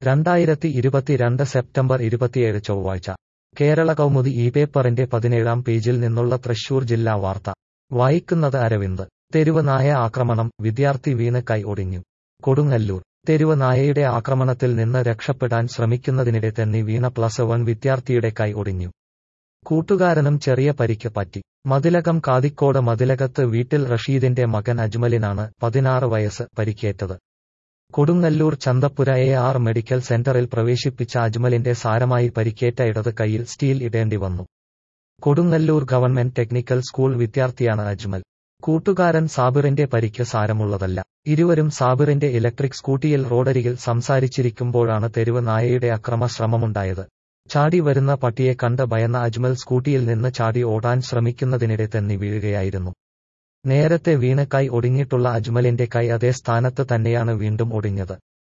2022 September 27 ചൊവ്വാഴ്ച കേരള കൗമുദി ഈ പേപ്പറിന്റെ 17-ാം പേജിൽ നിന്നുള്ള തൃശൂർ ജില്ലാ വാർത്ത വായിക്കുന്നത് അരവിന്ദ്. തെരുവ് നായ ആക്രമണം, വിദ്യാർത്ഥി വീണ് കൈ ഒടിഞ്ഞു. കൊടുങ്ങല്ലൂർ തെരുവ് നായയുടെ ആക്രമണത്തിൽ നിന്ന് രക്ഷപ്പെടാൻ ശ്രമിക്കുന്നതിനിടെ തെന്നി വീണ +1 വിദ്യാർത്ഥിയുടെ കൈ ഒടിഞ്ഞു. കൂട്ടുകാരനും ചെറിയ പരിക്ക് പറ്റി. മതിലകം കാതിക്കോട് മതിലകത്ത് വീട്ടിൽ റഷീദിന്റെ മകൻ അജ്മലിനാണ് 16 വയസ്സ് പരിക്കേറ്റത്. കൊടുങ്ങല്ലൂർ ചന്തപ്പുര AR മെഡിക്കൽ സെന്ററിൽ പ്രവേശിപ്പിച്ച അജ്മലിന്റെ സാരമായി പരിക്കേറ്റ ഇടത് കൈയിൽ സ്റ്റീൽ ഇടേണ്ടി വന്നു. കൊടുങ്ങല്ലൂർ ഗവൺമെന്റ് ടെക്നിക്കൽ സ്കൂൾ വിദ്യാർത്ഥിയാണ് അജ്മൽ. കൂട്ടുകാരൻ സാബിറിന്റെ പരിക്ക് സാരമുള്ളതല്ല. ഇരുവരും സാബിറിന്റെ ഇലക്ട്രിക് സ്കൂട്ടിയിൽ റോഡരികിൽ സംസാരിച്ചിരിക്കുമ്പോഴാണ് തെരുവ് നായയുടെ അക്രമ ശ്രമമുണ്ടായത്. ചാടി വരുന്ന പട്ടിയെ കണ്ട് ഭയന്ന അജ്മൽ സ്കൂട്ടിയിൽ നിന്ന് ചാടി ഓടാൻ ശ്രമിക്കുന്നതിനിടെ തെന്നി വീഴുകയായിരുന്നു. നേരത്തെ വീണ് കൈ ഒടിഞ്ഞിട്ടുള്ള അജ്മലിന്റെ കൈ അതേ സ്ഥാനത്ത് തന്നെയാണ് വീണ്ടും ഒടിഞ്ഞത്.